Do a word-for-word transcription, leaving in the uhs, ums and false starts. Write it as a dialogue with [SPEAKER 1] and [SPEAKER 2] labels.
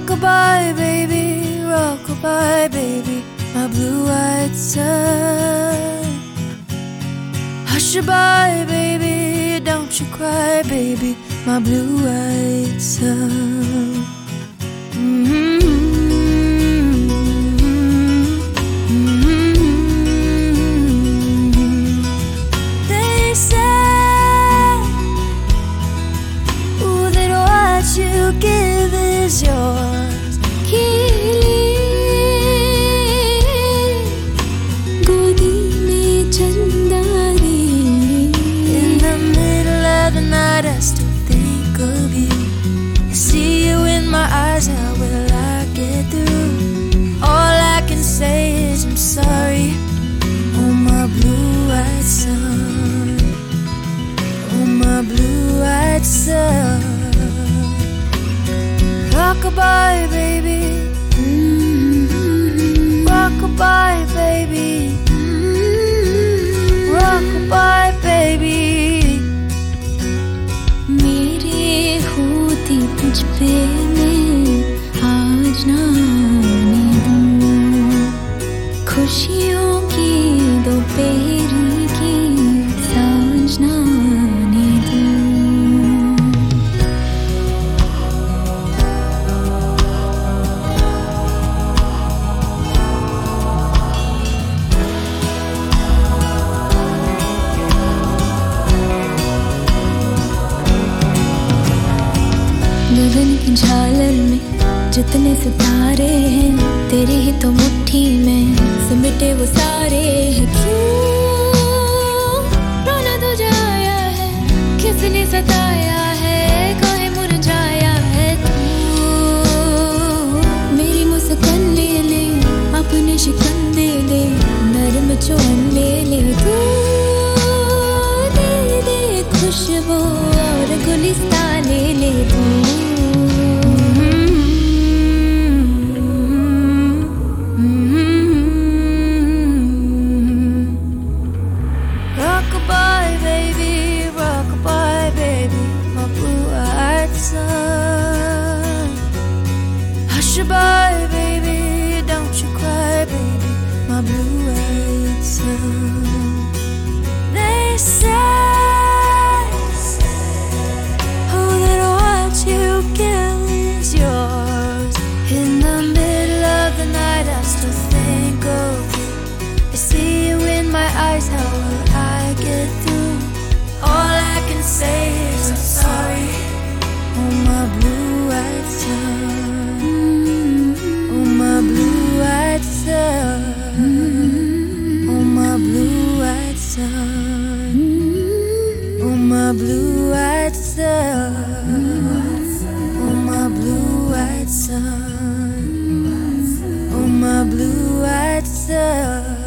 [SPEAKER 1] Rock-a-bye, baby, rock-a-bye, baby, my blue-eyed son. Hush-a-bye, baby, don't you cry, baby, my blue-eyed son. Mm-hmm. Mm-hmm. They say, ooh, that what you give is yours.
[SPEAKER 2] गोदी में Chandari.
[SPEAKER 1] In the middle of the night I still think of you. I see you in my eyes, how will I get through? All I can say is I'm sorry. Oh my blue-eyed son, oh my blue-eyed son. Rock-a-bye, baby, mm-hmm. Rock-a-bye, baby, mm-hmm. Rock-a-bye, baby.
[SPEAKER 2] मेरे होते तुझ पे मैं आज ना आने दूँ. खुशियों की दोपहरी की सांझ ना आने दूँ. गगन की झालर में जितने सितारे हैं, तेरी ही तो मुट्ठी में सिमटे वो सारे हैं. क्यों रोना तुझे आया है, किसने सताया है, काहे मुरझाया है तू. मेरी मुस्कान ले ले, अपने शिकन दे दे, नरम चोन ले ले तू. दे दे खुशबू और गुलिस्तान ले ले तू.
[SPEAKER 1] Rock-a-bye, baby, rock-a-bye, baby, my blue-eyed son. Hush-a-bye, baby, don't you cry, baby, my blue-eyed son. They say, oh, that what you give is yours. In the middle of the night I still think of you. I see you in my eyes, how will I get through? All I can say is I'm sorry. Oh my blue-eyed son, oh my blue-eyed son, oh my blue-eyed son, oh my blue-eyed son, oh my blue-eyed son, oh my blue-eyed son.